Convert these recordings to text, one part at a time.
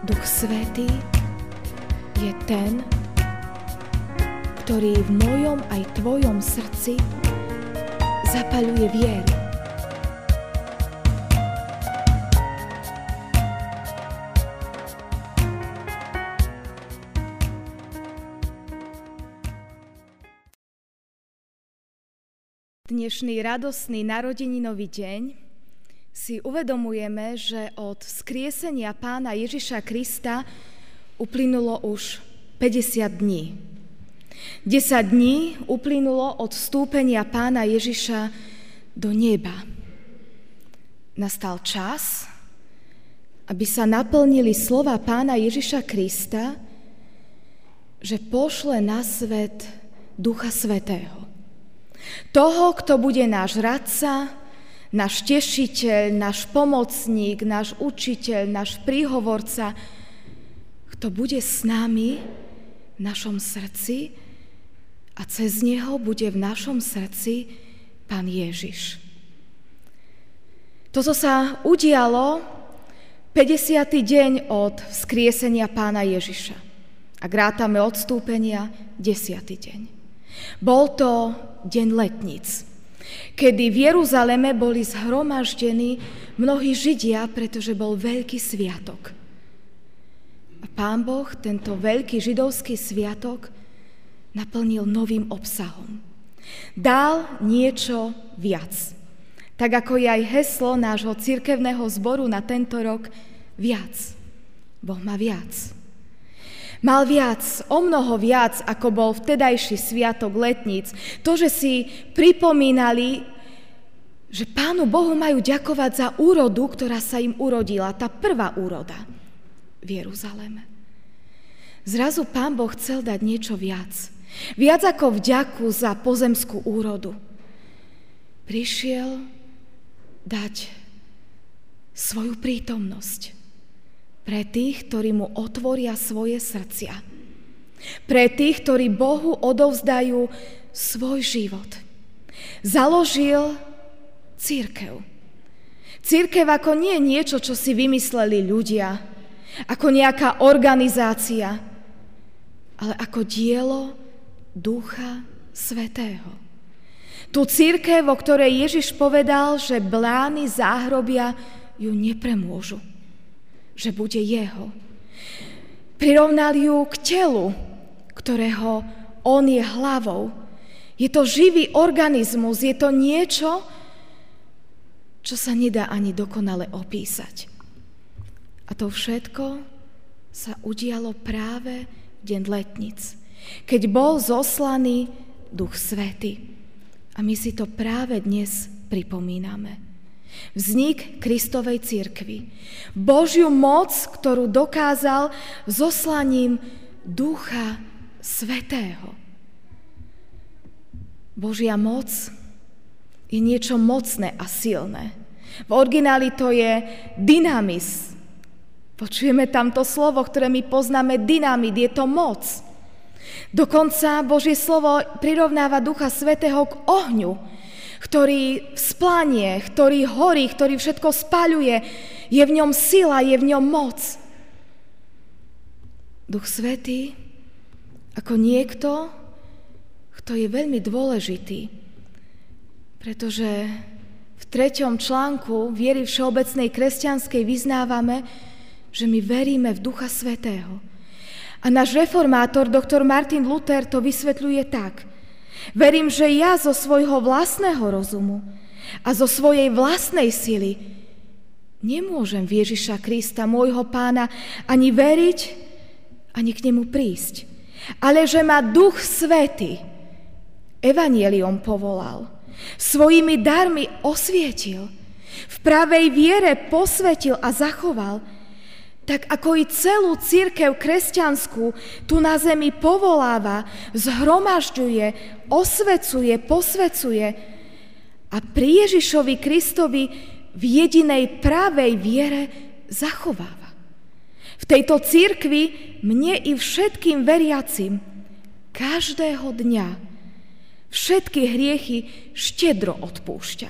Duch Svätý je ten, ktorý v mojom aj tvojom srdci zapaľuje vieru. Dnešný radosný narodeninový deň si uvedomujeme, že od vzkriesenia Pána Ježiša Krista uplynulo už 50 dní. 10 dní uplynulo od vstúpenia Pána Ježiša do neba. Nastal čas, aby sa naplnili slova Pána Ježiša Krista, že pošle na svet Ducha Svätého. Toho, kto bude náš radca, náš tešiteľ, náš pomocník, náš učiteľ, náš príhovorca, kto bude s nami v našom srdci a cez neho bude v našom srdci Pán Ježiš. Toto sa udialo 50. deň od vzkriesenia Pána Ježiša. Ak rátame odstúpenia, 10. deň. Bol to deň letníc, kedy v Jeruzaleme boli zhromaždení mnohí Židia, pretože bol veľký sviatok. A Pán Boh tento veľký židovský sviatok naplnil novým obsahom. Dal niečo viac. Tak ako je aj heslo nášho cirkevného zboru na tento rok, viac. Boh má viac. Mal viac, o mnoho viac, ako bol vtedajší sviatok letníc. To, že si pripomínali, že Pánu Bohu majú ďakovať za úrodu, ktorá sa im urodila, tá prvá úroda v Jeruzaleme. Zrazu Pán Boh chcel dať niečo viac. Viac ako vďaku za pozemskú úrodu. Prišiel dať svoju prítomnosť pre tých, ktorí mu otvoria svoje srdcia. Pre tých, ktorí Bohu odovzdajú svoj život. Založil cirkev. Cirkev ako nie niečo, čo si vymysleli ľudia, ako nejaká organizácia, ale ako dielo Ducha Svätého. Tú cirkev, o ktorej Ježiš povedal, že blány záhrobia ju nepremôžu, že bude jeho. Prirovnal ju k telu, ktorého on je hlavou. Je to živý organizmus, je to niečo, čo sa nedá ani dokonale opísať. A to všetko sa udialo práve v deň letníc, keď bol zoslaný Duch Svätý. A my si to práve dnes pripomíname. Vznik Kristovej cirkvi. Božiu moc, ktorú dokázal zoslaním Ducha Svätého. Božia moc je niečo mocné a silné. V origináli to je dynamis. Počujeme tam to slovo, ktoré my poznáme, dynamit, je to moc. Dokonca Božie slovo prirovnáva Ducha Svätého k ohňu, ktorý vzplanie, ktorý horí, ktorý všetko spaľuje. Je v ňom sila, je v ňom moc. Duch Svätý ako niekto, kto je veľmi dôležitý, pretože v 3. článku viery všeobecnej kresťanskej vyznávame, že my veríme v Ducha Svätého. A náš reformátor, doktor Martin Luther, to vysvetľuje tak. Verím, že ja zo svojho vlastného rozumu a zo svojej vlastnej sily nemôžem v Ježiša Krista, môjho Pána, ani veriť, ani k nemu prísť. Ale že ma Duch Svätý evanjeliom povolal, svojimi darmi osvietil, v pravej viere posvetil a zachoval, tak ako i celú cirkev kresťanskú tu na zemi povoláva, zhromažďuje, osvecuje, posvecuje a pri Ježišovi Kristovi v jedinej pravej viere zachováva. V tejto cirkvi mne i všetkým veriacim každého dňa všetky hriechy štedro odpúšťa.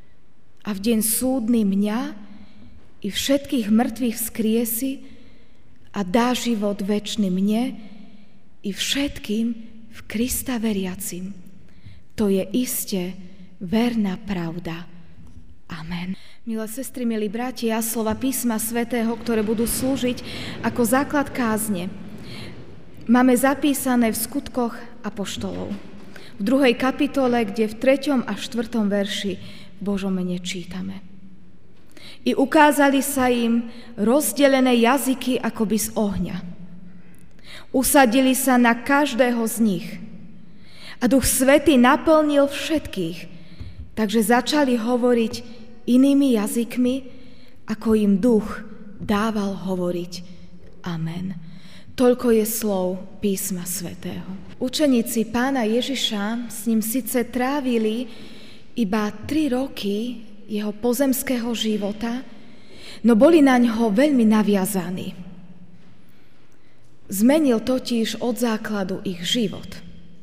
A v deň súdny mňa i všetkých mŕtvych vzkriesi a dá život večný mne i všetkým v Krista veriacim. To je iste verná pravda. Amen. Milé sestry, milí bratia, slova písma svätého, ktoré budú slúžiť ako základ kázne, máme zapísané v Skutkoch apoštolov. V 2. kapitole, kde v 3. a 4. verši v Božom mene čítame. I ukázali sa im rozdelené jazyky akoby z ohňa. Usadili sa na každého z nich. A Duch Svätý naplnil všetkých, takže začali hovoriť inými jazykmi, ako im Duch dával hovoriť. Amen. Toľko je slov písma svätého. Učeníci Pána Ježiša s ním síce trávili iba 3 roky jeho pozemského života, no boli na ňo veľmi naviazaní. Zmenil totiž od základu ich život.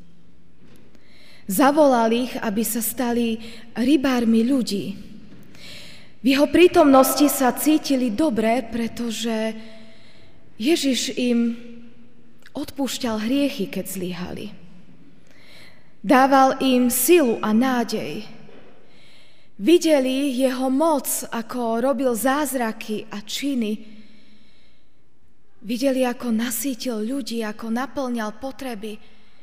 Zavolal ich, aby sa stali rybármi ľudí. V jeho prítomnosti sa cítili dobre, pretože Ježiš im odpúšťal hriechy, keď zlyhali. Dával im silu a nádej. Videli jeho moc, ako robil zázraky a činy. Videli, ako nasýtil ľudí, ako naplňal potreby,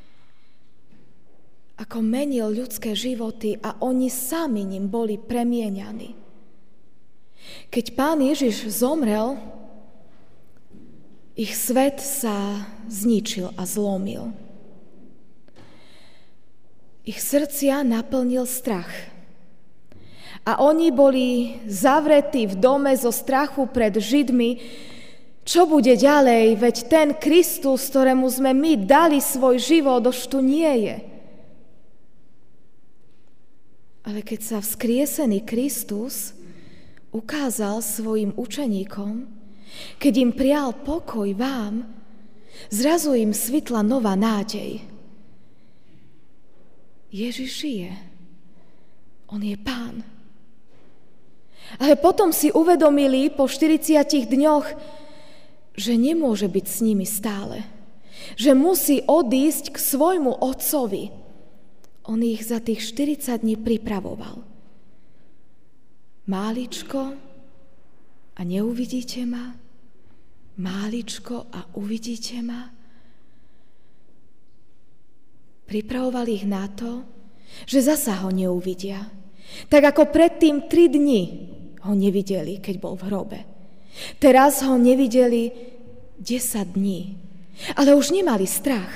ako menil ľudské životy a oni sami ním boli premieňaní. Keď Pán Ježiš zomrel, ich svet sa zničil a zlomil. Ich srdcia naplnil strach. A oni boli zavretí v dome zo strachu pred Židmi. Čo bude ďalej? Veď ten Kristus, ktorému sme my dali svoj život, už tu nie je. Ale keď sa vzkriesený Kristus ukázal svojim učeníkom, keď im prial pokoj vám, zrazu im svitla nová nádej. Ježiš žije. On je Pán. Ale potom si uvedomili po 40 dňoch, že nemôže byť s nimi stále. Že musí odísť k svojmu otcovi. On ich za tých 40 dní pripravoval. Máličko a neuvidíte ma, máličko a uvidíte ma. Pripravoval ich na to, že zasa ho neuvidia. Tak ako predtým 3 dni ho nevideli, keď bol v hrobe. Teraz ho nevideli 10 dní, ale už nemali strach.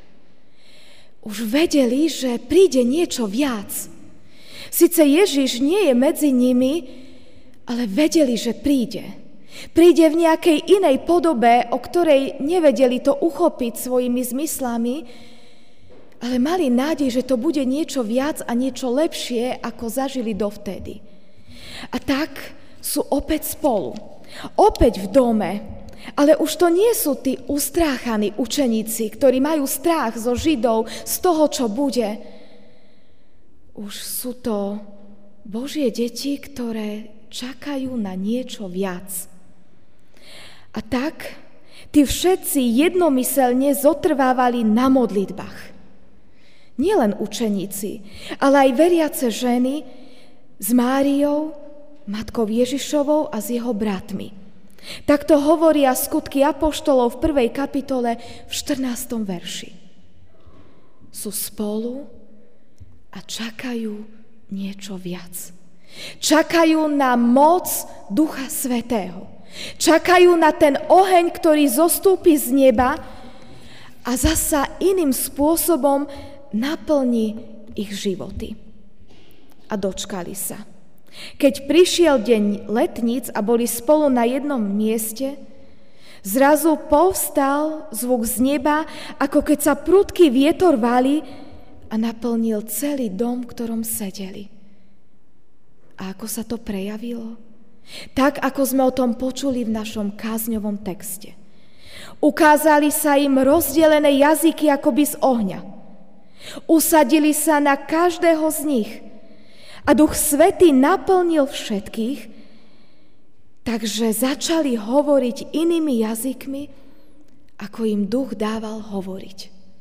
Už vedeli, že príde niečo viac. Sice Ježiš nie je medzi nimi, ale vedeli, že príde. Príde v nejakej inej podobe, o ktorej nevedeli to uchopiť svojimi zmyslami, ale mali nádej, že to bude niečo viac a niečo lepšie, ako zažili dovtedy. A tak sú opäť spolu, opäť v dome, ale už to nie sú tí ustráchaní učeníci, ktorí majú strach zo Židov, z toho, čo bude. Už sú to Božie deti, ktoré čakajú na niečo viac. A tak tí všetci jednomyselne zotrvávali na modlitbách. Nielen učeníci, ale aj veriace ženy s Máriou, matkou Ježišovou a s jeho bratmi. Takto hovoria Skutky apoštolov v 1. kapitole v 14. verši. Sú spolu a čakajú niečo viac. Čakajú na moc Ducha Svätého. Čakajú na ten oheň, ktorý zostúpi z neba a zasa iným spôsobom naplní ich životy. A dočkali sa. Keď prišiel deň letníc a boli spolu na jednom mieste, zrazu povstal zvuk z neba, ako keď sa prudký vietor valí a naplnil celý dom, v ktorom sedeli. A ako sa to prejavilo? Tak, ako sme o tom počuli v našom kázňovom texte. Ukázali sa im rozdelené jazyky akoby z ohňa. Usadili sa na každého z nich a Duch Svätý naplnil všetkých, Takže začali hovoriť inými jazykmi, ako im duch dával hovoriť.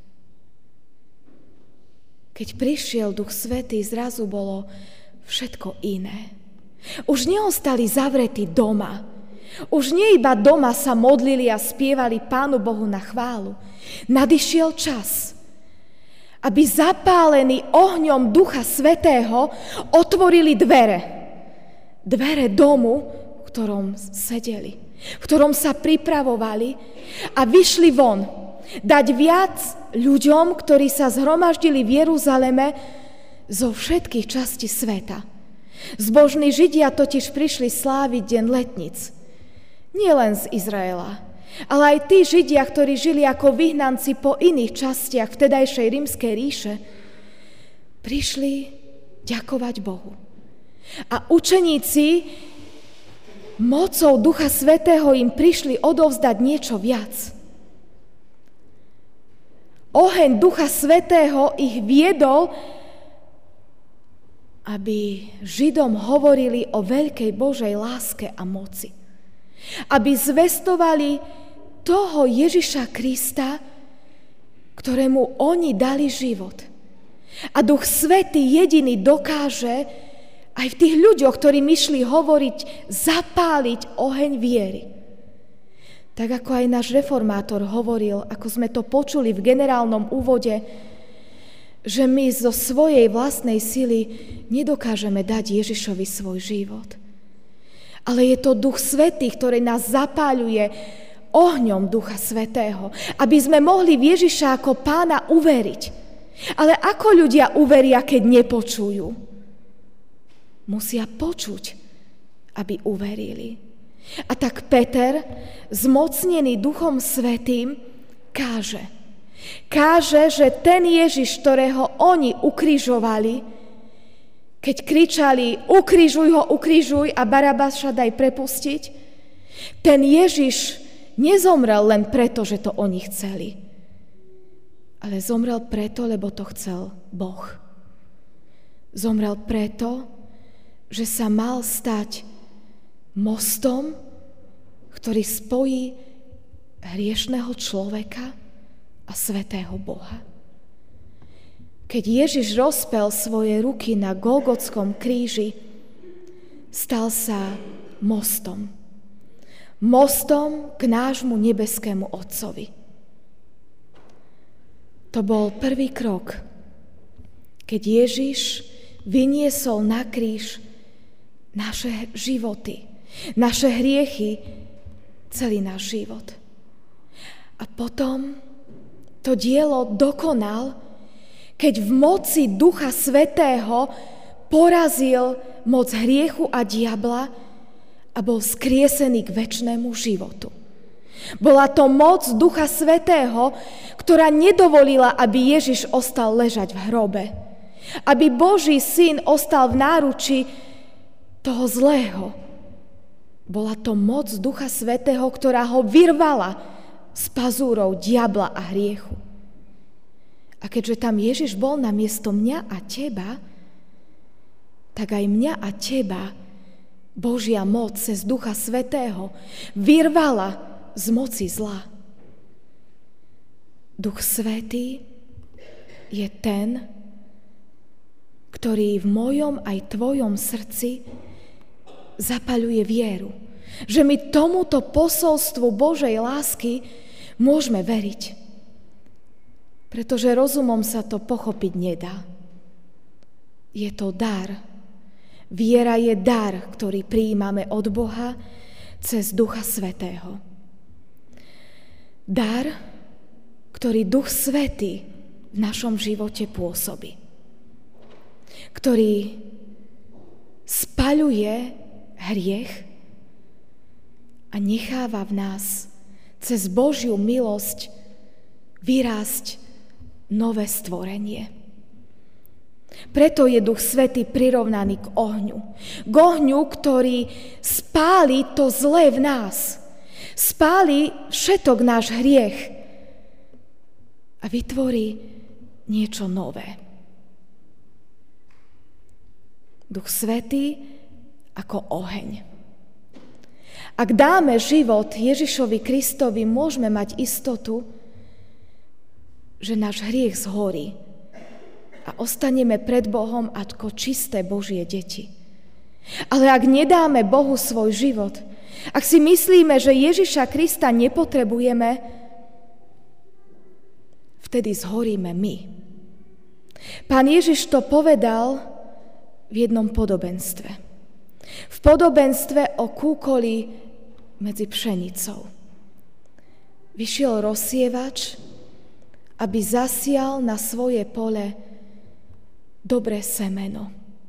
Keď prišiel Duch Svätý, zrazu bolo všetko iné. Už neostali zavretí doma. Už nie iba doma sa modlili a spievali Pánu Bohu na chválu. Nadišiel čas, aby zapálení ohňom Ducha Svätého otvorili dvere. Dvere domu, v ktorom sedeli, v ktorom sa pripravovali a vyšli von. Dať viac ľuďom, ktorí sa zhromaždili v Jeruzaleme zo všetkých častí sveta. Zbožní Židia totiž prišli sláviť deň letníc. Nie len z Izraela, ale aj tí Židia, ktorí žili ako vyhnanci po iných častiach vtedajšej rímskej ríše, prišli ďakovať Bohu. A učeníci mocou Ducha Svätého im prišli odovzdať niečo viac. Oheň Ducha Svätého ich viedol, aby Židom hovorili o veľkej Božej láske a moci. Aby zvestovali toho Ježiša Krista, ktorému oni dali život. A Duch Svätý jediný dokáže aj v tých ľuďoch, ktorým išli hovoriť, zapáliť oheň viery. Tak ako aj náš reformátor hovoril, ako sme to počuli v generálnom úvode, že my zo svojej vlastnej sily nedokážeme dať Ježišovi svoj život. Ale je to Duch Svätý, ktorý nás zapáľuje ohňom Ducha Svätého, aby sme mohli v Ježiša ako Pána uveriť. Ale ako ľudia uveria, keď nepočujú? Musia počuť, aby uverili. A tak Peter, zmocnený Duchom Svätým, káže. Káže, že ten Ježiš, ktorého oni ukrižovali, keď kričali ukrižuj a Barabáša daj prepustiť, ten Ježiš nezomrel len preto, že to oni chceli, ale zomrel preto, lebo to chcel Boh. Zomrel preto, že sa mal stať mostom, ktorý spojí hriešného človeka a svätého Boha. Keď Ježiš rozpel svoje ruky na Golgotskom kríži, stal sa mostom. Mostom k nášmu nebeskému Otcovi. To bol prvý krok, keď Ježiš vyniesol na kríž naše životy, naše hriechy, celý náš život. A potom to dielo dokonal, keď v moci Ducha Svätého porazil moc hriechu a diabla a bol skriesený k večnému životu. Bola to moc Ducha Svätého, ktorá nedovolila, aby Ježiš ostal ležať v hrobe. Aby Boží syn ostal v náruči toho zlého. Bola to moc Ducha Svätého, ktorá ho vyrvala z pazúrov diabla a hriechu. A keďže tam Ježiš bol namiesto mňa a teba, tak aj mňa a teba Božia moc cez Ducha Svätého vyrvala z moci zla. Duch Svätý je ten, ktorý v mojom aj tvojom srdci zapaľuje vieru, že my tomuto posolstvu Božej lásky môžeme veriť. Pretože rozumom sa to pochopiť nedá. Je to dar. Viera je dar, ktorý prijímame od Boha cez Ducha Svätého. Dar, ktorý Duch Svätý v našom živote pôsobí. Ktorý spaľuje hriech a necháva v nás cez Božiu milosť vyrásť nové stvorenie. Preto je Duch Svätý prirovnaný k ohňu. K ohňu, ktorý spáli to zlé v nás. Spáli všetok náš hriech a vytvorí niečo nové. Duch Svätý ako oheň. Ak dáme život Ježišovi Kristovi, môžeme mať istotu, že náš hriech zhorí a ostaneme pred Bohom ako čisté Božie deti. Ale ak nedáme Bohu svoj život, ak si myslíme, že Ježiša Krista nepotrebujeme, vtedy zhoríme my. Pán Ježiš to povedal v jednom podobenstve. V podobenstve o kúkoli medzi pšenicou. Vyšiel rozsievač, aby zasial na svoje pole dobré semeno.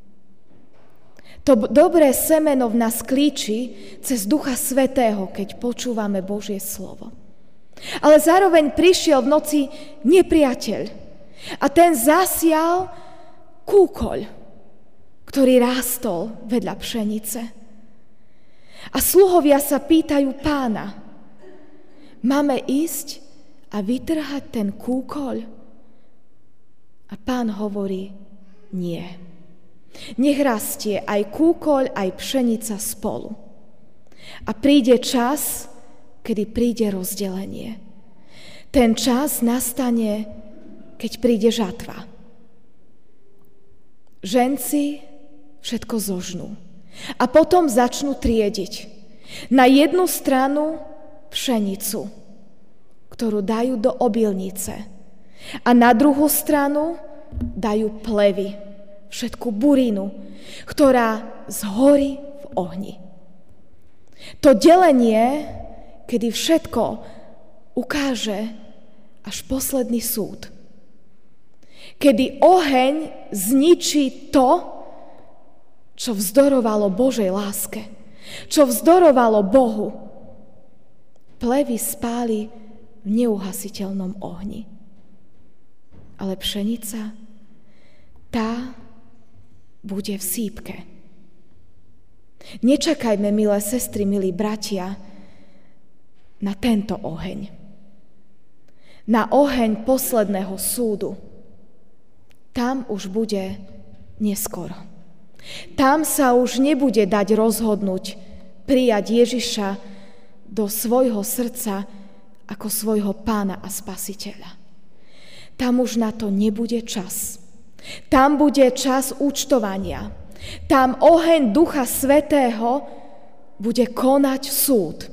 To dobré semeno v nás klíči cez Ducha Svätého, keď počúvame Božie slovo. Ale zároveň prišiel v noci nepriateľ a ten zasial kúkoľ, ktorý rástol vedľa pšenice. A sluhovia sa pýtajú pána, máme ísť a vytrhať ten kúkoľ? A pán hovorí, nie. Nech rastie aj kúkoľ, aj pšenica spolu. A príde čas, kedy príde rozdelenie. Ten čas nastane, keď príde žatva. Ženci všetko zožnú. A potom začnú triediť. Na jednu stranu pšenicu, ktorú dajú do obilnice. A na druhú stranu dajú plevy, všetku burinu, ktorá zhorí v ohni. To delenie, kedy všetko ukáže až posledný súd. Kedy oheň zničí to, čo vzdorovalo Božej láske, čo vzdorovalo Bohu. Plevy spáli v neuhasiteľnom ohni. Ale pšenica, tá bude v sýpke. Nečakajme, milé sestry, milí bratia, na tento oheň. Na oheň posledného súdu. Tam už bude neskoro. Tam sa už nebude dať rozhodnúť prijať Ježiša do svojho srdca ako svojho pána a spasiteľa. Tam už na to nebude čas. Tam bude čas účtovania. Tam oheň Ducha Svätého bude konať súd.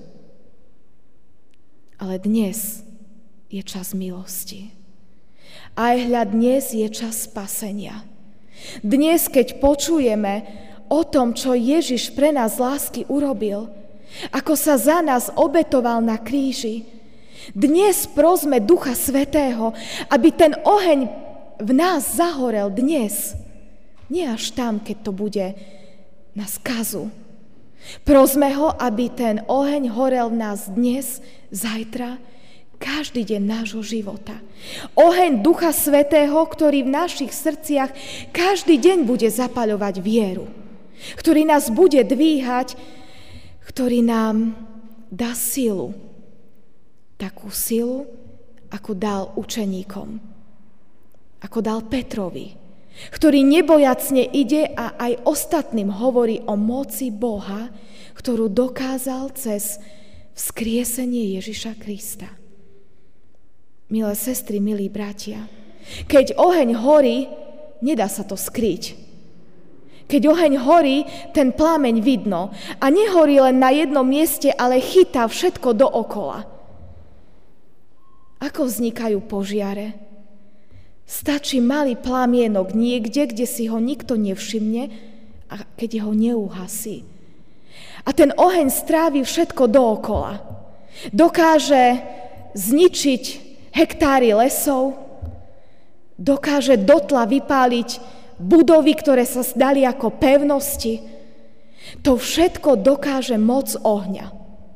Ale dnes je čas milosti. Aj hľa dnes je čas spasenia. Dnes, keď počujeme o tom, čo Ježiš pre nás z lásky urobil, ako sa za nás obetoval na kríži, dnes prosme Ducha Svätého, aby ten oheň v nás zahorel dnes. Nie až tam, keď to bude na skazu. Prosme ho, aby ten oheň horel v nás dnes, zajtra, každý deň nášho života. Oheň Ducha Svätého, ktorý v našich srdciach každý deň bude zapaľovať vieru. Ktorý nás bude dvíhať, ktorý nám dá silu. Takú silu, ako dal učeníkom. Ako dal Petrovi, ktorý nebojacne ide a aj ostatným hovorí o moci Boha, ktorú dokázal cez vzkriesenie Ježiša Krista. Milé sestry, milí bratia, keď oheň horí, nedá sa to skryť. Keď oheň horí, ten plameň vidno a nehorí len na jednom mieste, ale chytá všetko dookola. Ako vznikajú požiare? Stačí malý plamienok niekde, kde si ho nikto nevšimne a keď ho neuhasí. A ten oheň strávi všetko dookola. Dokáže zničiť hektáry lesov, dokáže dotla vypáliť budovy, ktoré sa zdali ako pevnosti. To všetko dokáže moc ohňa.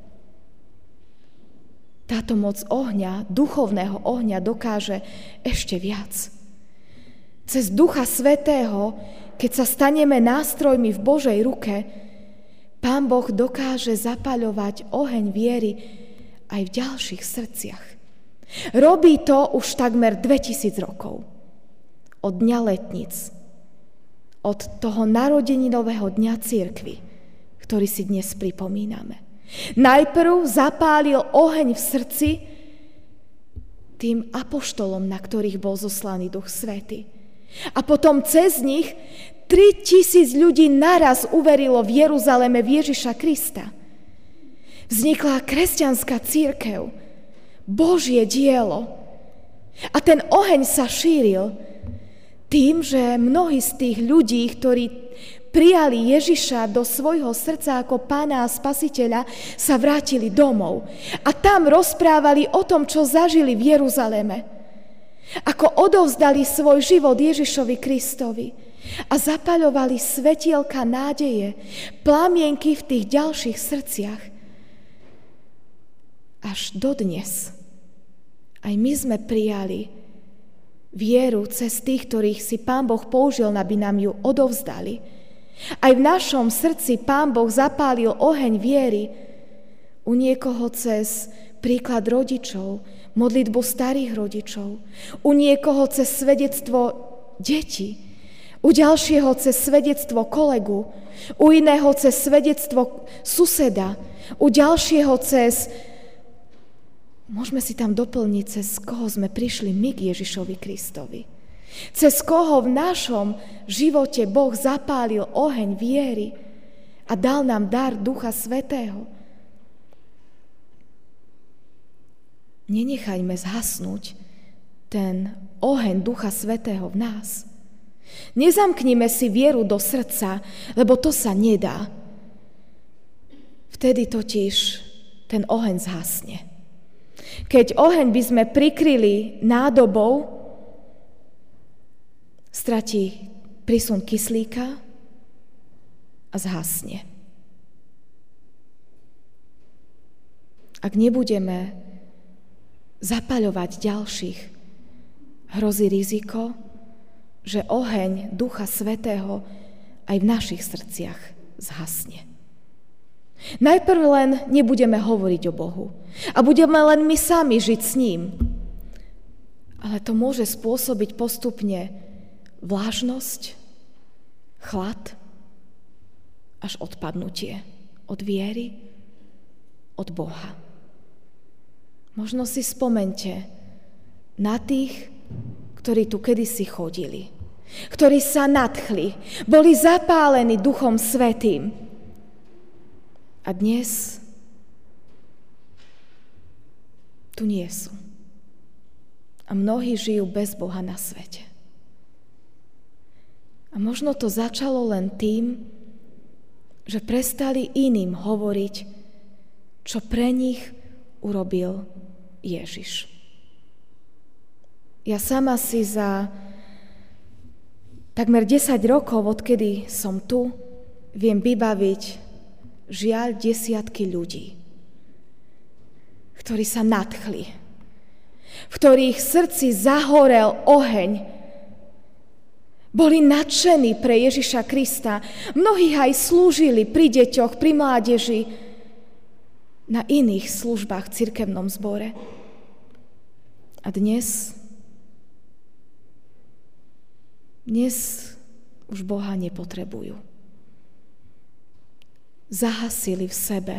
Táto moc ohňa, duchovného ohňa, dokáže ešte viac. Cez Ducha Svätého, keď sa staneme nástrojmi v Božej ruke, Pán Boh dokáže zapaľovať oheň viery aj v ďalších srdciach. Robí to už takmer 2000 rokov. Od dňa letníc. Od toho narodeninového dňa cirkvi, ktorý si dnes pripomíname. Najprv zapálil oheň v srdci tým apoštolom, na ktorých bol zoslaný Duch Svätý. A potom cez nich 3000 ľudí naraz uverilo v Jeruzaleme v Ježiša Krista. Vznikla kresťanská cirkev, Božie dielo. A ten oheň sa šíril tým, že mnohí z tých ľudí, ktorí prijali Ježiša do svojho srdca ako Pána a Spasiteľa, sa vrátili domov. A tam rozprávali o tom, čo zažili v Jeruzaleme. Ako odovzdali svoj život Ježišovi Kristovi a zapaľovali svetielka nádeje, plamienky v tých ďalších srdciach. Až dodnes. Aj my sme prijali vieru cez tých, ktorých si Pán Boh použil, aby nám ju odovzdali. Aj v našom srdci Pán Boh zapálil oheň viery. U niekoho cez príklad rodičov, modlitbu starých rodičov, u niekoho cez svedectvo detí, u ďalšieho cez svedectvo kolegu, u iného cez svedectvo suseda, u ďalšieho cez... Môžeme si tam doplniť, cez koho sme prišli my k Ježišovi Kristovi. Cez koho v našom živote Boh zapálil oheň viery a dal nám dar Ducha Svätého. Nenechajme zhasnúť ten oheň Ducha Svätého v nás. Nezamknime si vieru do srdca, lebo to sa nedá. Vtedy totiž ten oheň zhasne. Keď oheň by sme prikryli nádobou, stratí prísun kyslíka a zhasne. Ak nebudeme zapaľovať ďalších, hrozí riziko, že oheň Ducha Svätého aj v našich srdciach zhasne. Najprv len nebudeme hovoriť o Bohu a budeme len my sami žiť s ním. Ale to môže spôsobiť postupne vlážnosť, chlad, až odpadnutie od viery, od Boha. Možno si spomente na tých, ktorí tu kedysi chodili, ktorí sa nadchli, boli zapálení Duchom Svätým. A dnes tu nie sú. A mnohí žijú bez Boha na svete. A možno to začalo len tým, že prestali iným hovoriť, čo pre nich urobil Ježiš. Ja sama si za takmer 10 rokov, odkedy som tu, viem vybaviť žiaľ desiatky ľudí, ktorí sa nadchli, v ktorých srdci zahorel oheň, boli nadšení pre Ježiša Krista. Mnohí aj slúžili pri deťoch, pri mládeži, na iných službách v cirkevnom zbore. A dnes už Boha nepotrebujú. Zahasili v sebe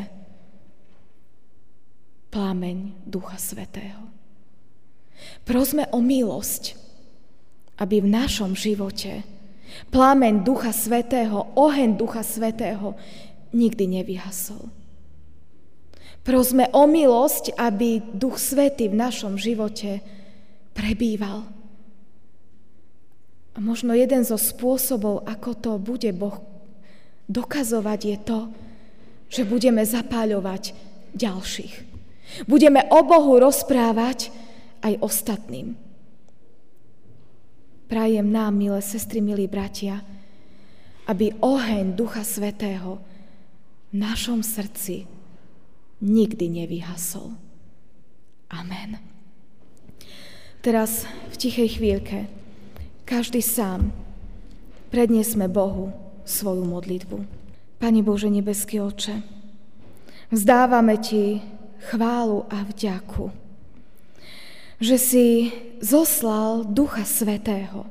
plameň Ducha Svätého. Prosme o milosť, aby v našom živote plameň Ducha Svätého, oheň Ducha Svätého nikdy nevyhasol. Prosme o milosť, aby Duch Svätý v našom živote prebýval. A možno jeden zo spôsobov, ako to bude Boh dokazovať, je to, že budeme zapáľovať ďalších. Budeme o Bohu rozprávať aj ostatným. Prajem nám, milé sestry, milí bratia, aby oheň Ducha Svätého v našom srdci nikdy nevyhasol. Amen. Teraz v tichej chvíľke každý sám predniesme Bohu svoju modlitbu. Pane Bože, nebeský Otče, vzdávame Ti chválu a vďaku, že si zoslal Ducha Svätého,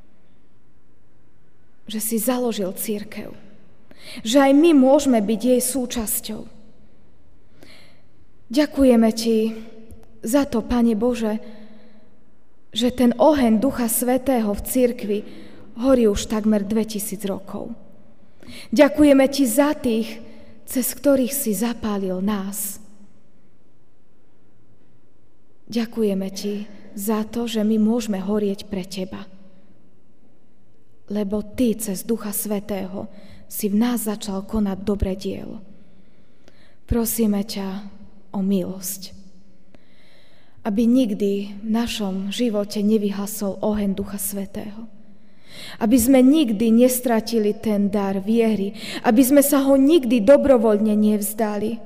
že si založil cirkev, že aj my môžeme byť jej súčasťou. Ďakujeme Ti za to, Pane Bože, že ten oheň Ducha Svätého v cirkvi horí už takmer 2000 rokov. Ďakujeme Ti za tých, cez ktorých si zapálil nás. Ďakujeme Ti za to, že my môžeme horieť pre Teba. Lebo Ty cez Ducha Svätého si v nás začal konať dobré dielo. Prosíme ťa o milosť, aby nikdy v našom živote nevyhasol oheň Ducha Svätého. Aby sme nikdy nestratili ten dar viery, aby sme sa ho nikdy dobrovoľne nevzdali.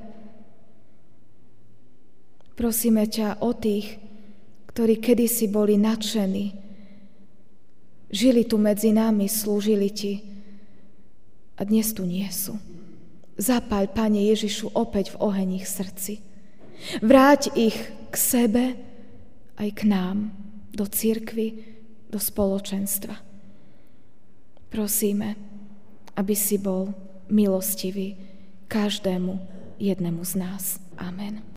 Prosíme ťa o tých, ktorí kedysi boli nadšení, žili tu medzi nami, slúžili Ti a dnes tu nie sú. Zapáľ, Pane Ježišu, opäť v oheň ich srdci. Vráť ich k sebe aj k nám, do cirkvi, do spoločenstva. Prosíme, aby si bol milostivý každému jednému z nás. Amen.